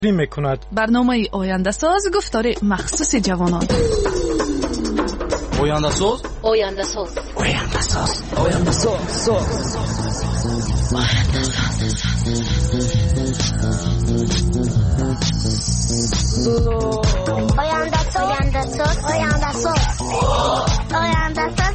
میکند. برنامه آینده ساز گفتار مخصوص جوانان. آینده ساز آینده ساز آینده ساز آینده ساز آینده ساز آینده ساز آینده ساز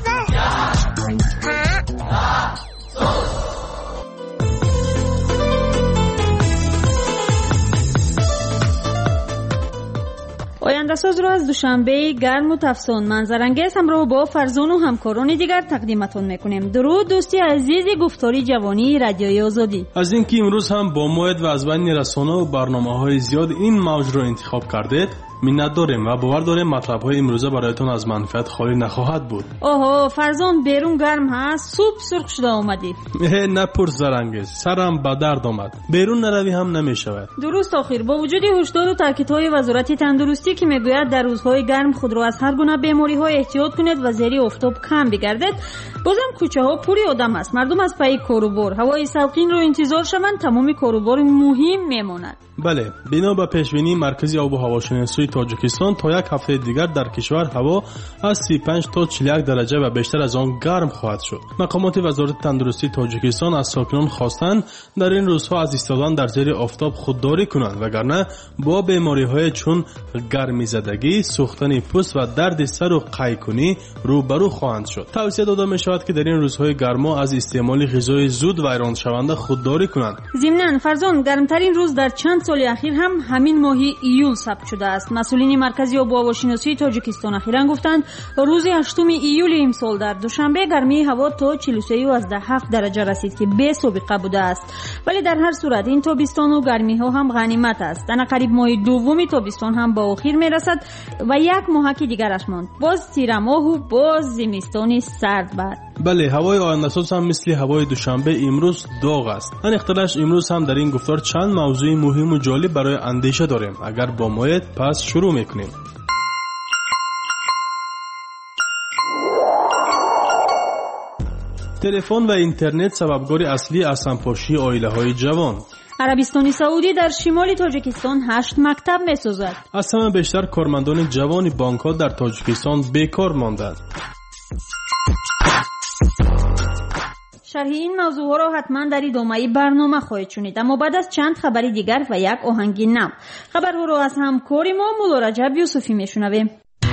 آینده ساز رو از دوشنبه گرم و تفسون منظرانگیز همراه با فرزان و همکاران دیگر تقدیمتون میکنیم. درود دوستی عزیز گفتاری جوانی رادیوی آزادی. از اینکه امروز هم با موعد و از بین رسانه و برنامه‌های زیاد این موج رو انتخاب کردید منت داریم و باور داریم مطلب‌های امروزه برایتون از منفعت خالی نخواهد بود. اوه فرزان بیرون گرم هست، صبح سرخ شده اومدی. نپرس زرنگیز، سرم به درد آمد. بیرون نروی هم نمیشود. درست آخر با وجود هشدار و تاکیدهای وزارت تندرستی که میگوید در روزهای گرم خود را از هر گونه بیماری‌های احتیاط کنید و زیر آفتاب کم بگردید، بازم کوچه‌ها پوری آدم است. مردم از پی کاروبار هوای سوقین رو انتظار شوند، تمام کاروبار مهم میماند. بله، بنا به پیشبینی مرکز آب و هواشناسی تاجیکستان تا یک هفته دیگر در کشور هوا از 35 تا 41 درجه و بیشتر از آن گرم خواهد شد. مقامات وزارت تندرستی تاجیکستان از ساکنان خواستند در این روزها از ایستادن در زیر آفتاب خودداری کنند وگرنه با بیماری‌های چون گرمیزدگی، سوختن پوست و درد سر و قیکنی روبرو خواهند شد. توصیه داده می‌شود که در این روزهای گرما از استعمال غذای زود ویران شونده خودداری کنند. ضمناً فرزان گرمترین روز در چند سال اخیر هم همین ماه ایول ثبت شده است. مسئولین مرکزی آب و هواشناسی تاجیکستان اخیراً گفتند روز 8 ایول امسال در دوشنبه گرمی هوا تا 43.7 درجه رسید که بی سابقه بوده است. ولی در هر صورت این تابستان و گرمی ها هم غنیمت است. در قریب ماه دوم تابستان هم با آخر میرسد و یک ماه که دیگرش ماند. باز تیر ماه و باز زمستان سرد بعد. بله، هوای آینده ساز هم مثل هوای دوشنبه امروز داغ است. من اختلاش امروز هم در این گفتار چند موضوع مهم و جالب برای اندیشه داریم. اگر با موعد پس شروع میکنیم. تلفن و اینترنت سببگار اصلی از سمپاشی عائله‌های جوان. عربستان سعودی در شمال تاجیکستان 8 مکتب می‌سازد. از همه بیشتر کارمندان جوان بانک‌ها در تاجیکستان بیکار ماندند. شرح این موضوع را حتما در ادامه برنامه خواهید شنید، اما بعد از چند خبر دیگر و یک آهنگ نو. خبرها را از همکار ما مولا رجب یوسفی میشنویم.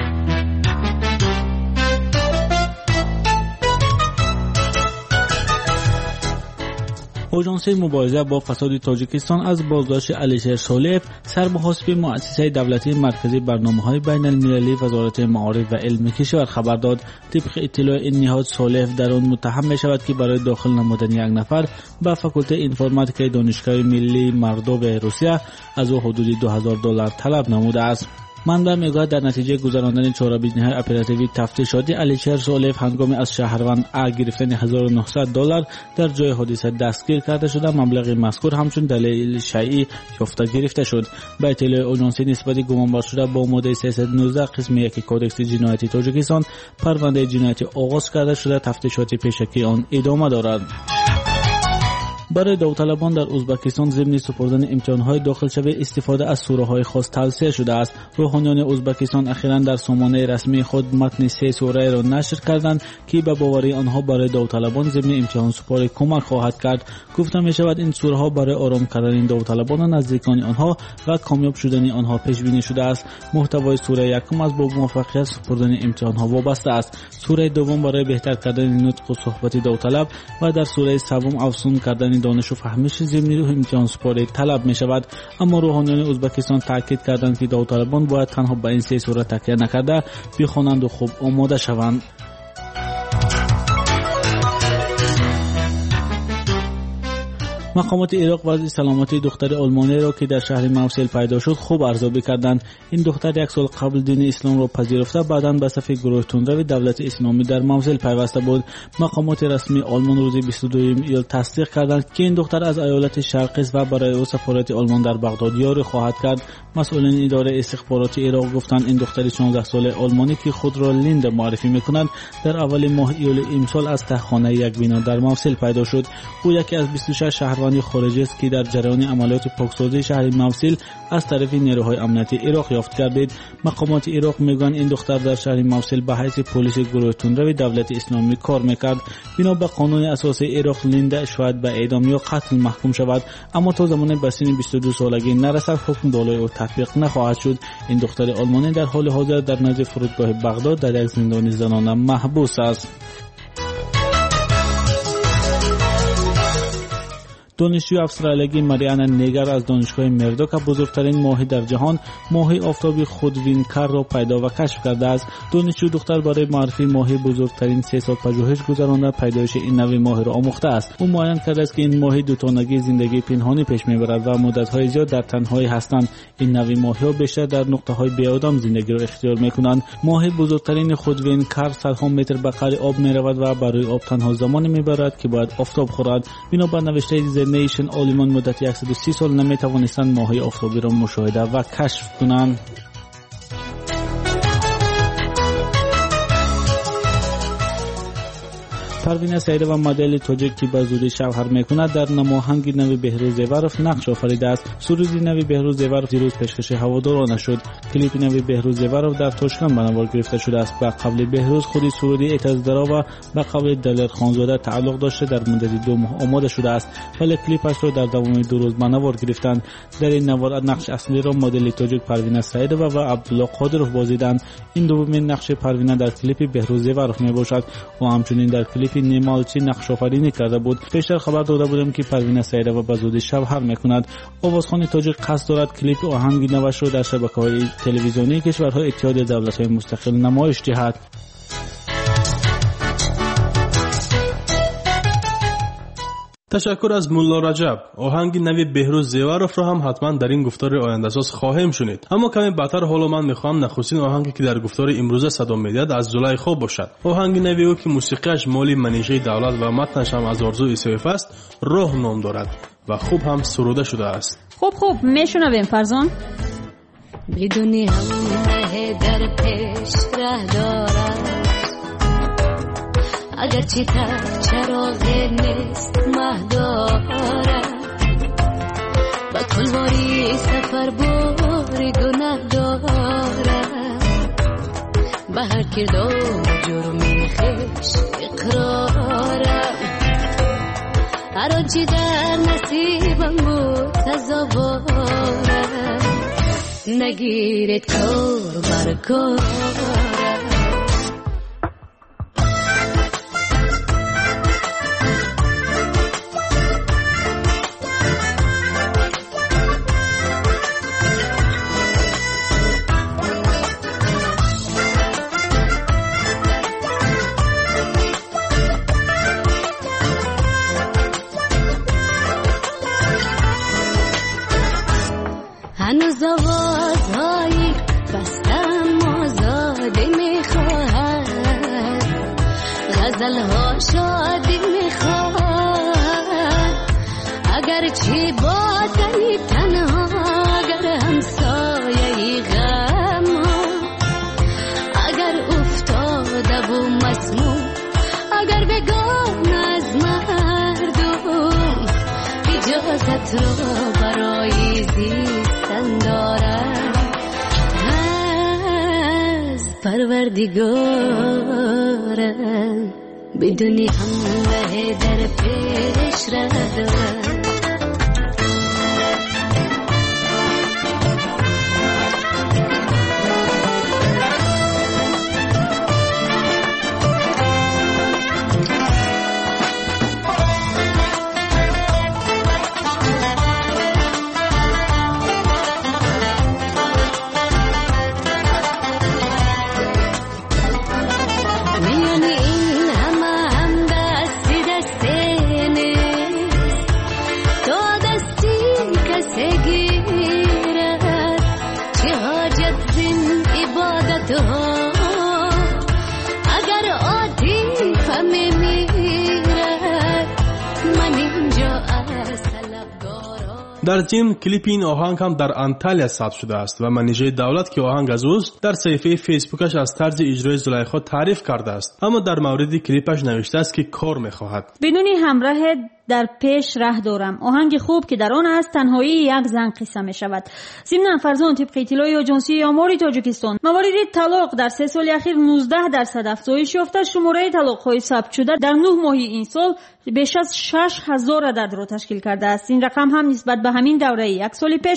آژانس مبارزه با فساد تاجیکستان از بازداشت علیشیر سولف سربازحساب مؤسسه دولتی مرکزی برنامه‌های بین المللی وزارت معارف و علم کشور خبر داد. طبق اطلاع این نهاد سولف در آن متهم می‌شود که برای داخل نمودن یک نفر به فاکولته اینفرماتیک دانشگاه ملی مردوب روسیه از او حدود $2000 طلب نموده است. منبع میگوید در نتیجه گذراندن 4 بیزنس‌های اپراتیوی تفتیشاتی علیشیر سولف هنگام از شهروند گرفتن $1900 در جای حادثه دستگیر کرده شده. مبلغ مذکور همچون دلیل شیعی یافته گرفته شد. به اطلاع آژانسی نسبت گمانبر شده با ماده 319 قسم 1 کدکس جنایتی تاجیکستان پرونده جنایتی آغاز کرده شده. تفتیشات پیشکی آن ادامه دارد. برای داوطلبان در ازبکستان ضمن سپردن امتحان‌های داخلشوی استفاده از سوره‌های خاص توصیه شده است. روحانیان ازبکستان اخیراً در سامانه رسمی خود متن 3 سوره را نشر کردند که به باوری آنها برای داوطلبان ضمن امتحان سپاری کمک خواهد کرد. گفته می‌شود این سوره‌ها برای آرام کردن داوطلبان و نزدیکان آنها و کامیاب شدن آنها پیش بینی شده است. محتوای سوره یکم از با موفقیت سپردن امتحان‌ها وابسته است. سوره دوم برای بهتر کردن نطق و صحبت داوطلب و در سوره سوم افزون کردن دانش و فهمش ضمن امتحان سپاری طلب می شود. اما روحانیان ازبکستان تاکید کردند که داوطلبان باید تنها به این 3 سوره تکیه نکرده بخوانند و خوب آماده شوند. مقامات عراق وضع سلامتی دختر آلمانی را که در شهر موصل پیدا شد خوب ارزیابی کردند. این دختر 1 سال قبل دین اسلام را پذیرفته بعداً به صف گروه تندرو دولت اسلامی در موصل پیوسته بود. مقامات رسمی آلمان روز 22 ایول تصدیق کردند که این دختر از ایالت شرقی است و برای او سفارت آلمان در بغداد یاری خواهد کرد. مسئولین اداره استخباراتی عراق گفتند این دختر 16 ساله آلمانی که خود را لیند معرفی می‌کند در اول ماه ایول امسال از تهخانه یک بنا در موصل پیدا شد. او یکی از 26 شهروند افغانی خارجی است که در جریان عملیات پاکسازی شهر موصل از طرف نیروهای امنیتی عراق یافت گردید. مقامات عراق میگن این دختر در شهر موصل به حیث پلیس گروه تندرو دولت اسلامی کار میکرد. بنا به قانون اساسی عراق لیندا شاید به اعدام یا قتل محکوم شود، اما تا زمان به سن 22 سالگی نرسد حکم بالای او تطبیق نخواهد شد. این دختر آلمانی در حال حاضر در نزد فرودگاه بغداد در یک زندان زنانه محبوس است. دانشجوی استرالیایی ماریانا نیگر از دانشگاه مردوک بزرگترین ماهی در جهان، ماهی آفتابی خودوینکر را پیدا و کشف کرده است. دانشجو دختر برای معرفی ماهی بزرگترین 3 سال پژوهش گذرانده پیدایش این نوع ماهی را آموخته است. او معین کرده است که این ماهی دوتانگی زندگی پنهانی پیش میبرد و مدت‌های زیاد در تنهایی هستند. این نوع ماهی‌ها بیشتر در نقطه‌های بی‌آدم زندگی را اختیار می‌کنند. ماهی بزرگترین خودوینکر صدها متر به قعر آب می‌رود و برای آب تنها زمانی می‌برد که باید آفتاب خورد. بنابر نوشته نیشن عالمان مدت 130 سال نمیتوانستند ماهی آفتابی را مشاهده و کشف کنند. پروین سعیده و مدل تاجیک که به زودی شوهر میکند در نماهنگ نوی بهروز زیورف نقش آفریده است. سرود نوی بهروز زیورف دیروز پیشکش هواداران شد. کلیپ نوی بهروز زیورف در تاشکند به نوار گرفته شده است. به قبل بهروز خودی سرودی اعتزدرا و به قبل دلر خانزاده تعلق داشته در مدت 2 ماه آماده شده است، ولی کلیپش را در دوام 2 روز به نوار گرفتند. در این نوار نقش اصلی را مدل تاجیک پروین سعیده و عبدالله قادرov بازیدند. این دومین نقش پروین در کلیپ بهروز زیورف میباشد و همچنین در کلیپ نیمالچی نقش آفرینی کرده بود. پیشتر خبر داده بودیم که پروین سعیده و بزودی شوهر میکند. آوازخوان تاجیک قصد دارد کلیپ آهنگ نوش را در شبکه‌های تلویزیونی کشورهای اتحاد دولت‌های مستقل نمایش دهد. تشکر از مولا رجب. آهنگ نوی بهروز زیورف را هم حتما در این گفتار آینده ساز خواهیم شنید. اما کمی بعدتر حالا من میخوام نخستین آهنگی که در گفتار امروزه صدا میدهد از زلیخا باشد. آهنگ نوی او که موسیقیش مالی منیژه دولت و متنش هم از آرزو ایسویف است، روح نام دارد و خوب هم سروده شده است. خوب میشنویم فرزان. بدونی همه در پیش راه دارد، اگرچه تا چراغ نیست ماه دارد، با کلواری سفر باری گناه دارد، به هر کردار جرمی خیش اقرارم، هر آنچه در نصیبم بود تزاورم، نگیرد کار بر کارم. هنوز آوازهایی بستم آزادی میخواهد، غزلها شادی میخواهد، اگر چی بادنی تنها، اگر همسایه غم، اگر افتاده و مسموم، اگر بگان از مردم، اجازت را برای زیستن دارم از پروردگارم، بدونی همه در پیش را دارم. در ضمن کلیپ این آهنگ هم در انتالیا ثبت شده است و منیژه دولت که آهنگ از اوست در صفحه فیسبوکش از طرز اجرای زلیخا تعریف کرده است، اما در مورد کلیپش نوشته است که کار میخواهد. بدون همراه در پیش ره دارم. آهنگ خوب که در آن است تنهایی یک زن قصه می شود. ضمن فرزان طبق اطلاع آژانسی آمار تاجیکستان موارد طلاق در 3 سال اخیر 19% افزایش یافته. شماره طلاق‌های ثبت شده در 9 ماه این سال بیش از 6000 عدد را تشکیل کرده است. این رقم هم نسبت به همین دوره یک سال پیش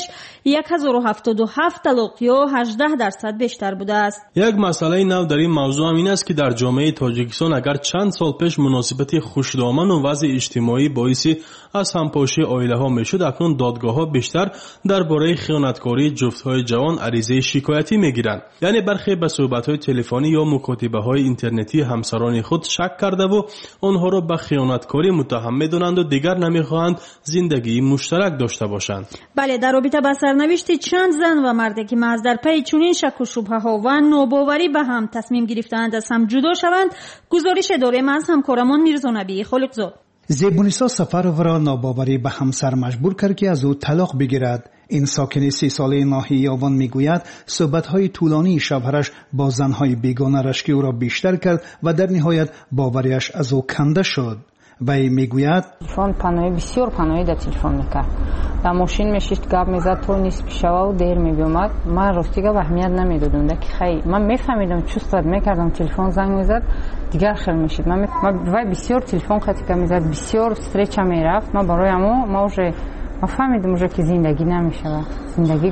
1077 طلاق یا 18% بیشتر بوده است. یک مسئله نو در این موضوع هم این است که در جامعه تاجیکستان اگر چند سال پیش مناسبت خوشدامن و وضع اجتماعی باعث از همپاشی عائله ها میشد، اکنون دادگاه ها بیشتر درباره خیانتکاری جفت‌های جوان عریضه شکایتی میگیرند. یعنی برخی به صحبت‌های تلفنی یا مکاتبه‌های اینترنتی همسران خود شک کرده و آنها را به خیانتکاری متهم می‌دانند و دیگر نمی‌خواهند زندگی مشترک داشته باشند. بله، در رابطه با سرنوشت چند زن و مردی که محض در پی چنین شک و شبهه‌ها و ناباوری به هم تصمیم گرفتند از هم جدا شوند، گزارش داریم از همکارمان میرزا نبی خالقزاد. زیبونیسا سفرov را ناباوری به همسر مجبور کرد که از او طلاق بگیرد. این ساکن 30 ساله ناحیه آوان میگوید صحبت‌های طولانی شوهرش با زن‌های بیگانه رشکی او را بیشتر کرد و در نهایت باوریش از او کنده شد. وی میگوید تلفن پناهی بسیار پناهی در تلفن میکرد. در ماشین میشید گپ میزد تو نیست پیشوا و دیر میبیومد. من راستیگه اهمیت نمیدادم که خیلی من میفهمیدم چه صد میکردم تلفن زنگ میزد دیگر خیل میشید. من وی بسیار تلفن خطی که میزد بسیار استرچ میرفت. من برای ما فهمیدم که زندگی نمیشه. زندگی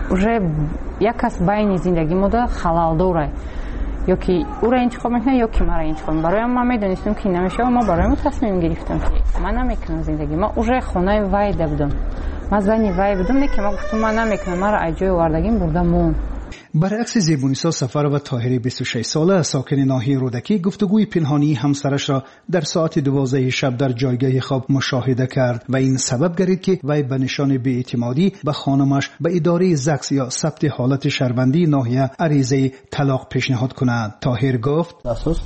یک کس بین زندگی ما خلال داره. یا که او را انتخاب میکنه یا که من را انتخاب میکنم. برای من میدونستم که نمیشه و ما برای ما تصمیم گرفتم من نمیکنم زندگی. من اوره خونه وای بودم. من زنی وای بودم که من گفتم من نمیکنم. من را اجای واردگیم بردم. برعکس زیبونیسا سفر و طاهری 26 ساله ساکن ناحیه رودکی گفتگوی پنهانی همسرش را در ساعت 12 شب در جایگاه خواب مشاهده کرد و این سبب گردید که وی به نشان بی‌اعتمادی به خانمش به اداره زکس یا ثبت حالت شهروندی ناحیه عریضه طلاق پیشنهاد کند. طاهر گفت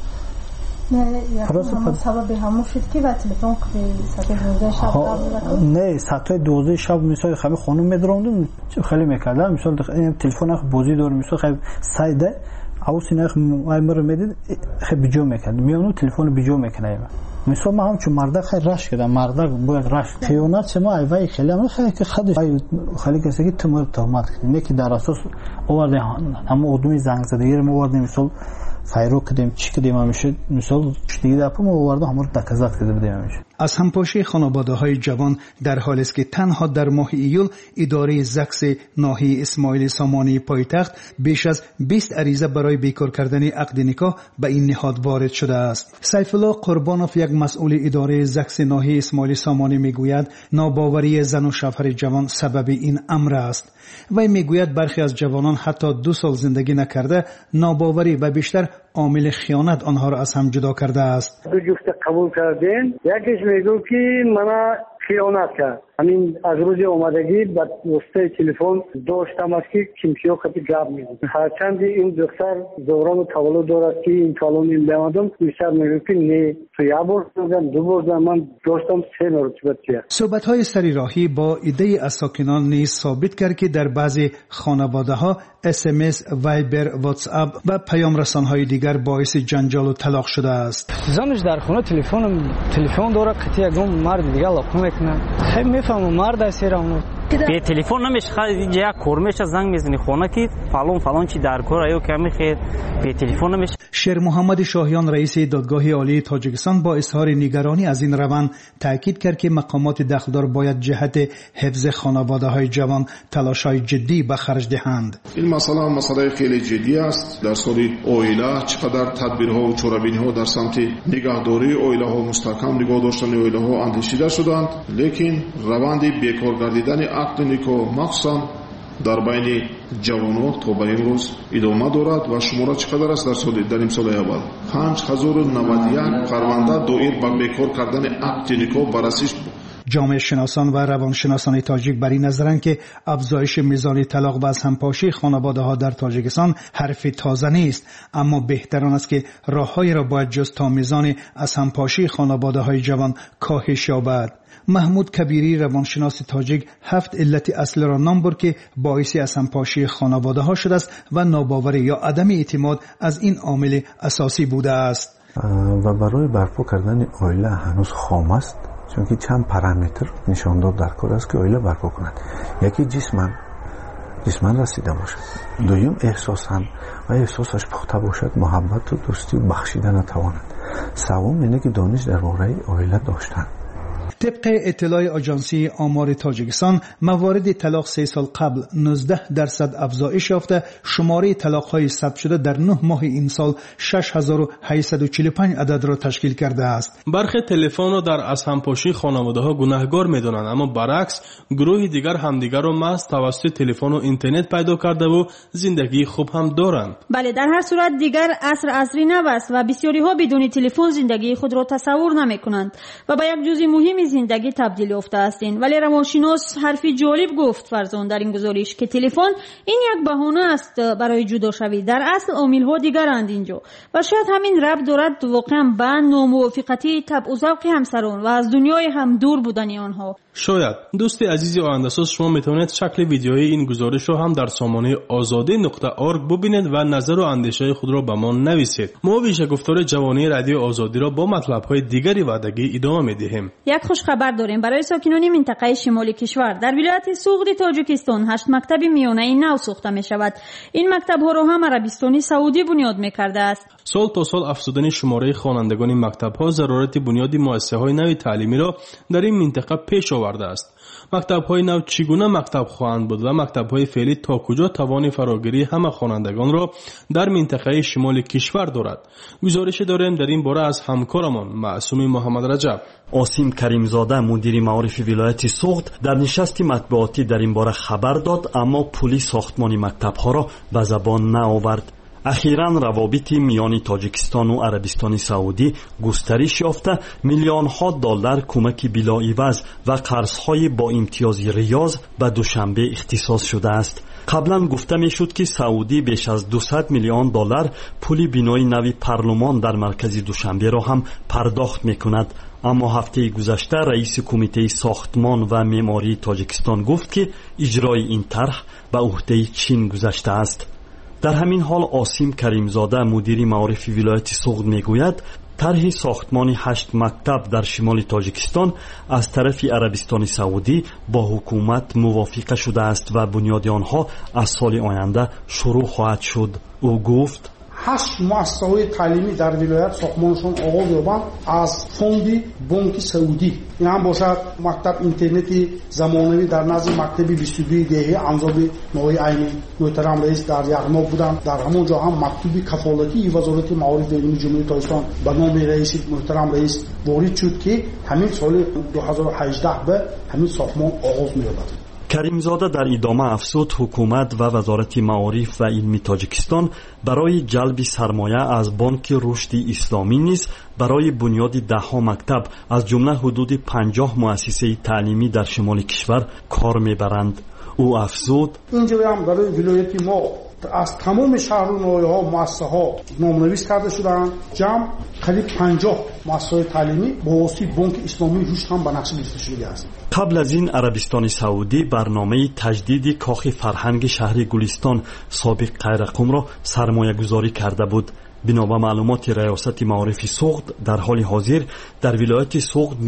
سبب همون شد که و تلفن ساعت 12 شب نه ساعت 12 شب مثلا خیلی خانم میدروندم خیلی میکردم مثلا تلفن بازی دور مثلا خیلی سایده اوسینه مایمر میدید خیلی بجو میکرد میونو تلفن بجو میکنه مثلا ما هم چون مرد خیلی رش کردم مرد باید رش خیانت ما ایوای خیلی من خیلی که خیلی کسی که تهمت کنه که در اساس آورده هم آدمی زنگ زدگی رو آوردیم مثلا فایرو کردیم چی کردیم همیشه مثلا دیگه دپم آورده همون دکزات کرده بودیم همیشه. از همپاشی خانواده‌های جوان در حالی است که تنها در ماه ایول اداره زکس ناحیه اسماعیل سامانی پایتخت بیش از 20 عریضه برای بیکار کردن عقد نکاح به این نهاد وارد شده است. سیف الله قربانوف یک مسئول اداره زکس ناحیه اسماعیل سامانی میگوید ناباوری زن و شوهر جوان سبب این امر است. وی میگوید برخی از جوانان حتی 2 سال زندگی نکرده ناباوری و بیشتر عامل خیانت آنها را از هم جدا کرده است. دو جفت قبول کردین یکیش میگو که من خیانت کرد. همین از روز اومدگی با واسطه تلفن داشتم است که کیمکیو خطی گپ میزد. هرچند این دختر دوران تولد دارد که این کالون این بیامدم بیشتر میگو که نه تو یا بار دادم 2 بار من داشتم 3 مرتبه چیه. صحبت‌های سری راهی با ایده از ساکنان نیز ثابت کرد که در بعضی خانواده‌ها SMS، وایبر، واتس اپ و پیام رسان‌های دیگر باعث جنجال و طلاق شده است. زنش در خونه تلفن داره که یکم مرد دیگه لاپو میکنه. خیلی میفهمم مرد است ایرانو. به تلفن نمیشه خیلی یک کورمش زنگ میزنی خونه کی فلان چی در کار ایو که میخواد به تلفن نمیشه. شیر محمد شاهیان رئیس دادگاه عالی تاجیکستان با اظهار نگرانی از این روند تاکید کرد که مقامات دخلدار باید جهت حفظ خانواده‌های جوان تلاش‌های جدی به خرج دهند. این مسئله خیلی جدی است. در سال عائله چقدر تدبیرها و چاره‌بینی‌ها در سمت نگهداری عائله‌ها مستحکم نگاه داشتن عائله‌ها اندیشیده شدند، لیکن روند بیکار گردیدن عقد نکاح مخصوصاً در بین جوانان تا به امروز ادامه دارد و شماره چقدر است در امسال اول 5091 پرونده دایر به بیکار کردن عقد نکاح بررسی. جامعه شناسان و روانشناسان تاجیک بر این نظرند که افزایش میزان طلاق و از همپاشی خانواده‌ها در تاجیکستان حرف تازه نیست، اما بهتر آن است که راه‌هایی را باید جست تا میزان از همپاشی خانواده‌های جوان کاهش یابد. محمود کبیری روانشناس تاجیک 7 علت اصلی را نام برد که باعث از همپاشی خانواده‌ها شده است و ناباوری یا عدم اعتماد از این عامل اساسی بوده است. و برای برپا کردن عائله هنوز خام است چون که چند پارامتر نشان داد در کار است که اویلا برپا کند. یکی جسمن رسیده باشد، دویم احساساً و احساسش پخته باشد، محبت و دوستی و بخشیدن نتواند، سوم اینه که دانش درباره اویلا داشتن. طبق اطلاع آژانسی آمار تاجیکستان، موارد طلاق 3 سال قبل 19% افزایش یافته، شماره طلاق‌های ثبت شده در 9 ماه این سال 6845 عدد را تشکیل کرده است. برخی تلفن را در از همپاشی خانواده‌ها گناهکار می‌دانند، اما برعکس گروه دیگر همدیگر را محض توسط تلفن و اینترنت پیدا کرده و زندگی خوب هم دارند. بله، در هر صورت دیگر عصری نوست و بسیاری‌ها بدون تلفن زندگی خود را تصور نمی‌کنند و به یک جزء مهم زندگی تبدیل یافته هستند. ولی روانشناس حرفی جالب گفت فرزان در این گزارش که تلفن این یک بهانه است برای جدا شوی. در اصل عامل‌ها دیگرند اینجا و شاید همین ربط دارد واقعا به ناموافقتی طبع و ذوق همسران و از دنیای هم دور بودن آنها. شاید دوست عزیز آینده‌ساز، شما میتونید شکل ویدیوی این گزارش را هم در سامانه azadi.org ببینید و نظر و اندیشه خود را به ما نویسید. ما ویژه گفتار جوانی رادیو آزادی را با مطلب‌های دیگری وعدگی ادامه می‌دهیم. یک خوش خبر داریم برای ساکنان منطقه شمالی کشور. در ولایت سوغد تاجیکستان 8 مکتب میانه نو ساخته می‌شود. این مکتب‌ها را هم عربستان سعودی بنیاد می‌کرده است. سال تا سال افزودن شماره خوانندگان مکتب‌ها ضرورت بنیاد مؤسسه‌های نوی تعلیمی را در این منطقه پیش آورده است. مکتب‌های نو چگونه مکتب خواهند بود و مکتب‌های فعلی تا کجا توان فراگیری همه خوانندگان را در منطقه شمال کشور دارد؟ گزارش داریم در این باره از همکارمان معصوم محمد رجب. آسیم کریمزاده مدیر معارف ولایت سوغد در نشست مطبوعاتی در این باره خبر داد، اما پلی ساختمان مکتب‌ها را به زبان نآورد. اخیراً روابط میان تاجیکستان و عربستان سعودی گسترش یافته، میلیون‌ها دلار کمک بلاعوض و قرض‌های با امتیاز ریاض به دوشنبه اختصاص شده است. قبلا گفته میشد که سعودی بیش از 200 میلیون دلار پول بینای نوی پارلمان در مرکز دوشنبه را هم پرداخت میکند. اما هفته گذشته رئیس کمیته ساختمان و معماری تاجیکستان گفت که اجرای این طرح به عهده چین گذشته است. در همین حال آسیم کریمزاده مدیر معارف ولایت سوغد میگوید طرح ساختمان 8 مکتب در شمال تاجیکستان از طرف عربستان سعودی با حکومت موافقه شده است و بنیاد آنها از سال آینده شروع خواهد شد. او گفت 8 مؤسسه‌های تعلیمی در ولایت ساختمانشان آغاز یابند از فوند بانک سعودی. این هم باشد مکتب اینترنتی زمانوی در نزد مکتب 22 دهه انزاب نوای عینی محترم رئیس در یغما بودند. در همونجا هم مکتوب کفالتی وزارت معارف علمی جمهوری تاجیکستان به نام رئیس محترم رئیس وارد شد که همین سال 2018 به همین ساختمان آغاز می‌یابد. کریمزاده در ادامه افزود حکومت و وزارت معارف و علم تاجیکستان برای جلب سرمایه از بانک رشد اسلامی نیز برای بنیاد 10 مکتب از جمله حدود 50 مؤسسه تعلیمی در شمال کشور کار میبرند. او افزود اینجا هم برای ولایت ما از تمام شهر و ناحیه‌ها مؤسسه‌ها نام‌نویس کرده شدند. جمع قریب 50 مؤسسه تعلیمی با واسطه بانک اسلامی رشد هم به نقش گرفته شده است. قبل از این عربستان سعودی برنامه تجدید کاخ فرهنگ شهر گلستان سابق قیرقم را سرمایه گذاری کرده بود. بنا به معلومات ریاست معارف سوغد در حال حاضر در ولایت سوغد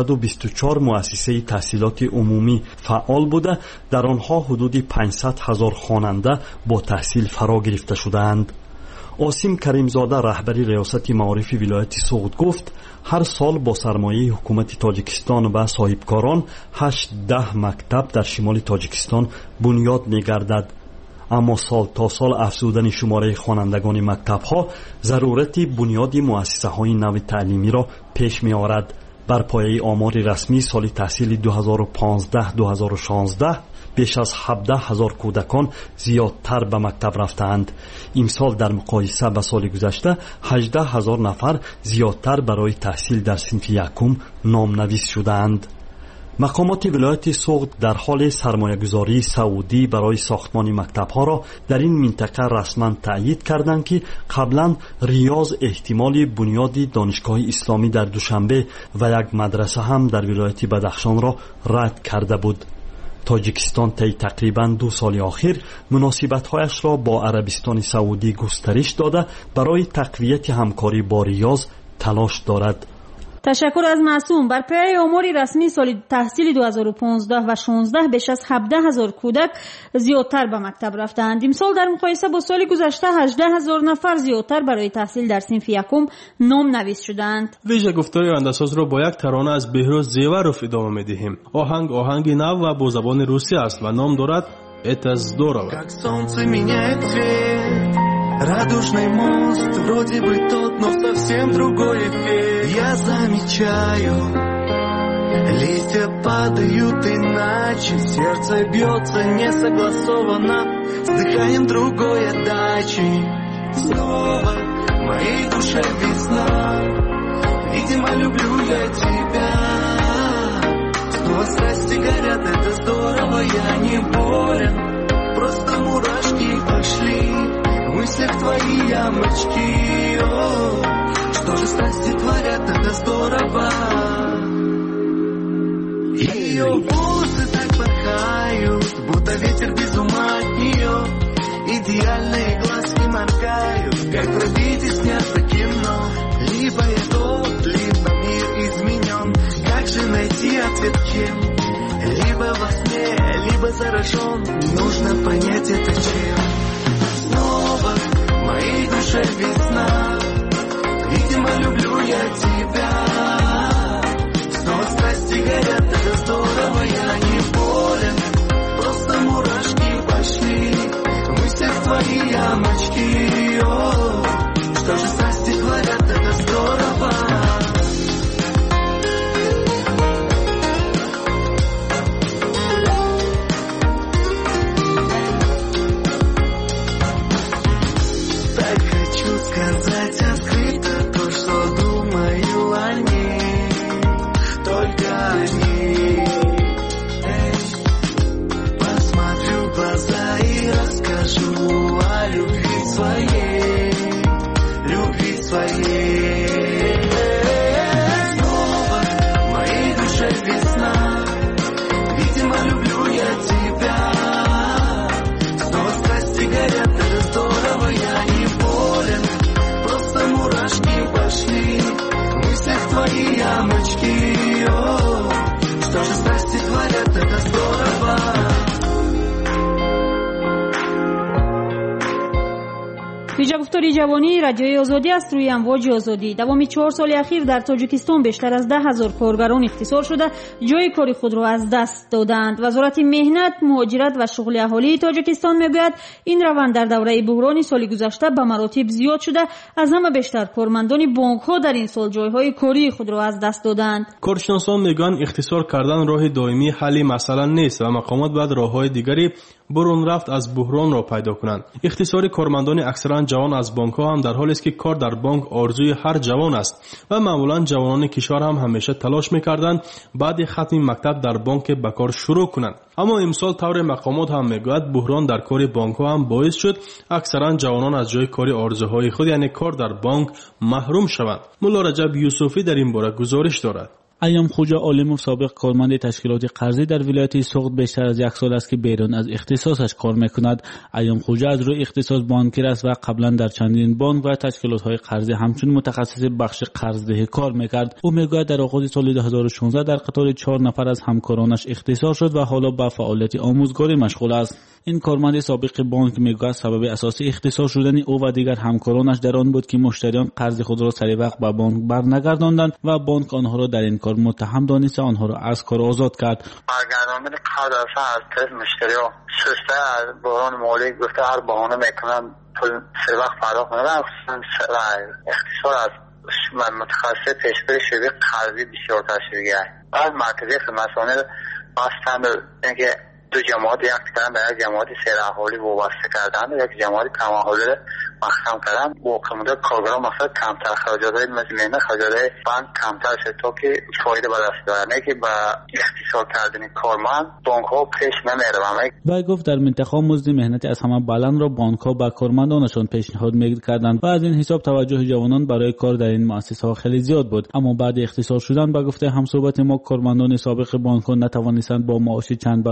924 مؤسسه تحصیلات عمومی فعال بوده، در آنها حدود 500,000 خواننده با تحصیل فرا گرفته شده‌اند. آسیم کریمزاده رهبری ریاست معارف ولایت سوغد گفت هر سال با سرمایه حکومت تاجیکستان و صاحبکاران 8-10 مکتب در شمال تاجیکستان بنیاد می‌گردد. اما سال تا سال افزودن شماره خوانندگان مکتب‌ها ضرورت بنیاد مؤسسه‌های نو تعلیمی را پیش می‌آورد. بر پایه آمار رسمی سال تحصیلی 2015-2016 بیش از 17,000 کودکان زیادتر به مکتب رفتند. امسال در مقایسه با سال گذشته 18,000 نفر زیادتر برای تحصیل در صنف یکم نامنویس شدند. مقامات ولایت سوغد در حال سرمایه‌گذاری سعودی برای ساختمان مکتب‌ها را در این منطقه رسما تأیید کردند که قبلا ریاض احتمال بنیاد دانشگاه اسلامی در دوشنبه و یک مدرسه هم در ولایت بدخشان را رد کرده بود. تاجیکستان طی تقریباً 2 سال اخیر مناسبت‌هایش را با عربستان سعودی گسترش داده برای تقویت همکاری با ریاض تلاش دارد. تشکر از معصوم. بر پایه آمار رسمی سال تحصیلی 2015 و 16 بیش از 17,000 کودک زیادتر به مکتب رفتند. امسال در مقایسه با سال گذشته 18,000 نفر زیادتر برای تحصیل در صنف یکم نام نویس شدند. ویژه گفتار آینده‌ساز را با یک ترانه از بهروز زیورов ادامه می‌دهیم. آهنگ نو و با زبان روسی است و نام دارد Это здорово. Как солнце меняет цвет, радужный мост, вроде бы тот, но совсем другой эффект. Я замечаю, листья падают иначе, сердце бьется несогласованно, вздыхаем другой отдачи. Снова в моей душе весна, видимо, люблю я тебя. Снова страсти горят, это здорово, я не болен, просто мурашки пошли в мыслях твои ямочки. О, что же страсти творят, это здорово. Ее волосы так порхают, будто ветер без ума от нее. Идеальные глазки моргают, как вроде снятся кино. Либо я тот, либо мир изменен. Как же найти ответ чем? Либо во сне, либо заражен. Нужно понять это чем. Снова в моей душе весна, видимо, люблю я тебя. Снова страсти горят, это здорово, я не болен, просто мурашки пошли в мыслях твои ямочки. О, что же страсти творят, это здорово. Сказать открыто то, что думаю о ней, только о ней. Посмотрю в глаза и расскажу о любви своей, любви своей. Снова в моей душе весна, видимо, люблю я тебя. Снова страсти горят, это здорово, я не болен, просто мурашки пошли в мыслях твои ямочки. О, что же страсти творят, это здорово. ویژه گفتاری جوانی رادیوی آزادی است روی امواج آزادی. دوامی 4 سال اخیر در تاجیکستان بیشتر از 10,000 کارگران اختصار شده جای کاری خود را از دست دادند. وزارت مهنت، مهاجرت و شغل اهالی تاجیکستان میگوید این روند در دوره بحران سال گذشته به مراتب زیاد شده. از همه بیشتر کارمندان بانک ها در این سال جایهای کاری خود را از دست دادند. کارشناسان میگن اختصار کردن راه دائمی حل مسئله نیست و مقامات باید راههای دیگری برون رفت از بحران را پیدا کنند. اختصار کارمندان اکثرا جوان از بانک ها هم در حالی است که کار در بانک آرزوی هر جوان است و معمولا جوانان کشور هم همیشه تلاش میکردند بعد ختم مکتب در بانک به کار شروع کنند. اما امسال طور مقامات هم میگوید بحران در کار بانک ها هم باعث شد اکثرا جوانان از جای کاری آرزوهای خود یعنی کار در بانک محروم شوند. مولا رجب یوسفی در این باره گزارش دارد. ایام خوجا عالموف سابق کارمند تشکیلات قرضی در ولایت سوخت بیشتر از 1 سال است که بیرون از اختصاصش کار میکند. ایام خوجا از روی اختصاص بانکیر است و قبلا در چندین بانک و تشکیلات های قرضی همچون متخصص بخش قرضدهی کار میکرد. او میگوید در آغاز سال 2016 در قطار 4 نفر از همکارانش اختصاص شد و حالا به فعالیت آموزگاری مشغول است. این کارمند سابق بانک میگوید سبب اساسی اختصاص شدن او و دیگر همکارانش در آن بود که مشتریان قرض خود را سریع وقت به بانک برنگرداندند و بانک آنها را در این کار متهم دانسته آنها را از کار آزاد کرد. برگرداندن قرض از طرف مشتریان سسته از بحران مالی گفته هر بهانه میکنن پول سریع وقت پرداخت کنند. اختصار از متخصص پیشبری شبیه قرضی بسیار تشویقی است. از مرکزی خدمترسانی بستند اینکه دو جماعت یک کردن به یک جماعت سیر اهالی وابسته کردن و یک جماعت کم اهالی مخدوم کردن. با قیمت کارگران مثلا کمتر خراجات مثل مهنه خراجات بانک کمتر شد تا که فایده به دست بیارن، نه که با اختصار کردن کارمند بانک ها پیش نمیروند. و گفت در منطقه مزد مهنت از همه بلند را بانک ها به کارمندانشان پیشنهاد میکردند و از این حساب توجه جوانان برای کار در این مؤسسه ها خیلی زیاد بود. اما بعد اختصار شدن به گفته همصحبت ما کارمندان سابق بانک ها نتوانستند با معاش چند برابر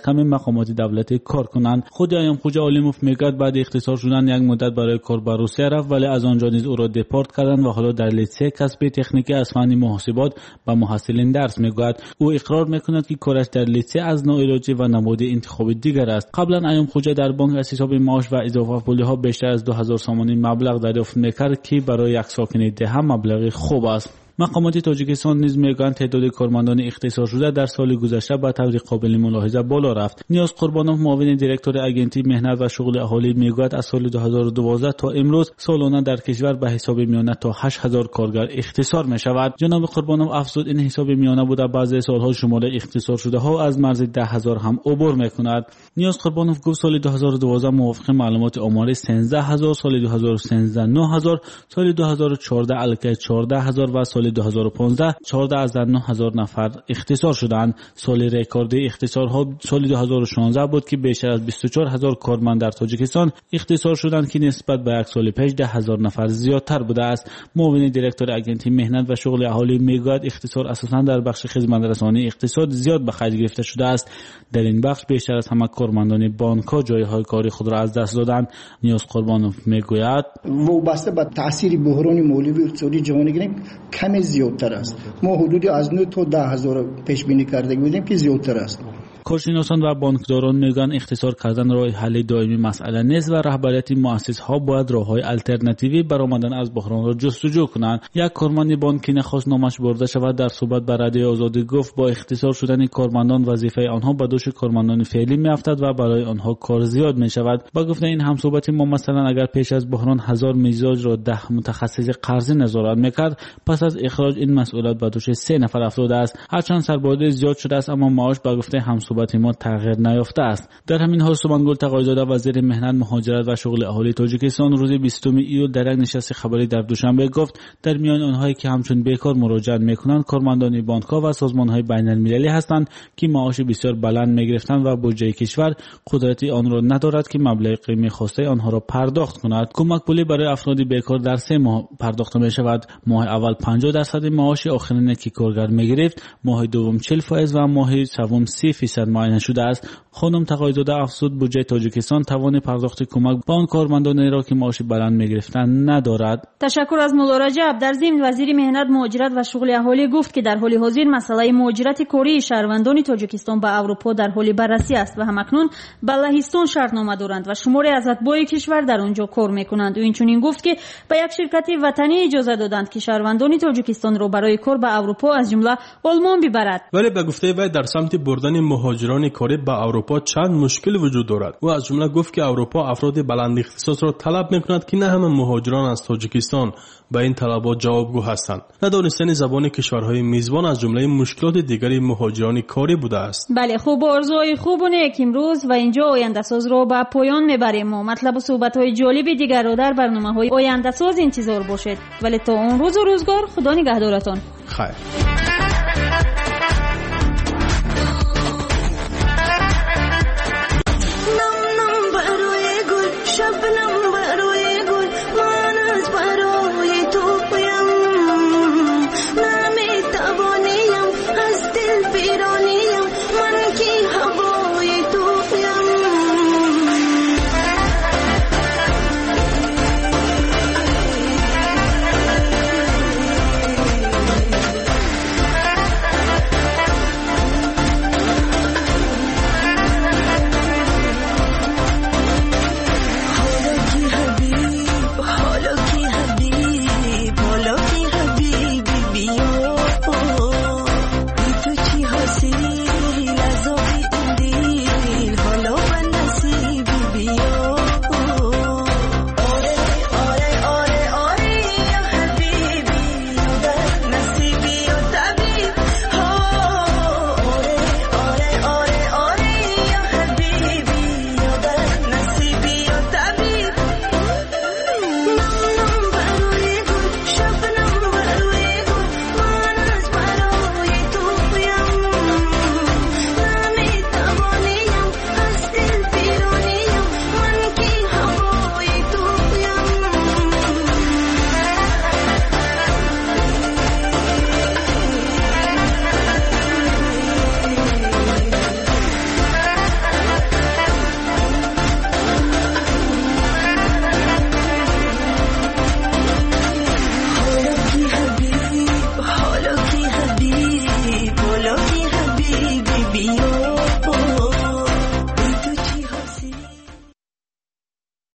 همین مقامات دولتی کار کنند. خود ایام خوجا علیموف میگوید بعد اختصار شدن یک مدت برای کار به روسیه رفت، ولی از آنجا نیز او را دپورت کردند و حالا در لیسه کسبی تکنیکی از فن محاسبات به محصلین درس میگوید. او اقرار میکند که کارش در لیسه از نوعلاجی و نماد انتخاب دیگر است. قبلا ایام خوجا در بانک از حساب معاش و اضافه پولی ها بیشتر از 2000 سامانی مبلغ دریافت میکرد که برای یک ساکن ده مبلغ خوب است. مقامات تاجیکستان نیز میگویند تعداد کارمندان اختصاص شده در سال گذشته به طور قابل ملاحظه بالا رفت. نیاز قربانوف معاون دیرکتور اگنتی مهنت و شغل اهالی میگوید از سال 2012 تا امروز سالانه در کشور به حساب میانه تا 8000 کارگر اختصار می شود. جناب قربانوف افزود این حساب میانه بوده، بعضی سالها شماره اختصار شده ها از مرز 10000 هم عبور میکند. نیاز قربانوف گفت سال 2012 موافق معلومات آماری 13000، سال 2013 9000، سال 2014 الکی 14000 و سال 2015 14,000 نفر اختصار شدند. سال رکوردی اختصارها سال 2016 بود که بیشتر از 24000 کارمند در تاجیکستان اختصار شدند که نسبت به یک سال پیش 10,000 نفر زیادتر بوده است. معاون دیرکتور اگنتی مهنت و شغل اهالی میگوید اختصار اساساً در بخش خدمترسانی اقتصاد زیاد به خرج گرفته شده است. در این بخش بیشتر از همه کارمندان بانک‌ها جایهای کاری خود را از دست دادند. نیاز قربانوف میگوید وابسته به تاثیر بحران مالی و اقتصادی جهانی کمی زیادتر است. ما حدودی از 9 تا 10,000 پیش بینی کرده بودیم که زیادتر است. کارشناسان و بانکداران میگن اختصار کردن راه حل دائمی مسئله نیست و رهبریت مؤسسه‌ها باید راه‌های الटरनेटिव्ی برای آمدن از بحران را جستجو کنند. یک کارمند بانکی نخواست نامش برده شود در صحبت با رادیو آزادی گفت با اختصار شدن کارمندان وظیفه آنها به دوش کارمندان فعلی میافتد و برای آنها کار زیاد می شود. با گفته این همصحبت ما مثلا اگر پیش از بحران 1000 مزاج را 10 متخصص قرضی نظارت میکرد، پس از اخراج این مسئولیت به دوش 3 نفر افزوده است. هرچند سربازی زیاد شده است اما معاش با گفته همصحبت ما تغییر نیافته است. در همین حال سومنگل تقایزاده وزیر مهنت، مهاجرت و شغل اهالی تاجیکستان روز 20 ایول در یک نشست خبری در دوشنبه گفت در میان آنهایی که همچون بیکار مراجعت میکنند کارمندان بانک‌ها و سازمان‌های بین‌المللی هستند که معاش بسیار بلند میگرفتند و بودجه کشور قدرتی آن را ندارد که مبلغ میخواسته آنها را پرداخت کند. کمک پولی برای افراد بیکار در 3 ماه پرداخت می شود. ماه اول 50% معاش آخرین که کارگر میگرفت، ماه دوم 40% و ماه سوم 30% معین شده است. خانم تقایزاده افزود بودجه تاجیکستان توان پرداخت کمک به آن کارمندانی را که معاش بلند میگرفتند ندارد. تشکر از مولا رجب. در ضمن وزیر مهنت، مهاجرت و شغل اهالی گفت که در حال حاضر مسئله مهاجرت کاری شهروندان تاجیکستان به اروپا در حال بررسی است و همکنون با لهستان شرطنامه دارند و شماری از اتباع کشور در آنجا کار میکنند. و اینچنین گفت که به یک شرکت وطنی اجازه دادند که شهروندان تاجیکستان را برای کار به اروپا از جمله آلمان ببرد. ولی به گفته وی در سمت بردن مهاجران کاری به اروپا چند مشکل وجود دارد. او از جمله گفت که اروپا افراد بلند اختصاص را طلب میکند که نه همه مهاجران از تاجیکستان به این طلبات جوابگو هستند. ندانستن زبان کشورهای میزبان از جمله مشکلات دیگری مهاجران کاری بوده است. بله، خوب، آرزوهای خوب و نیک امروز و اینجا آینده ساز را به پایان میبریم. ما مطلب و صحبت‌های جالب دیگر را در برنامه‌های آینده ساز انتظار باشید. ولی تا اون روز و روزگار خدا نگهدارتان. خیر.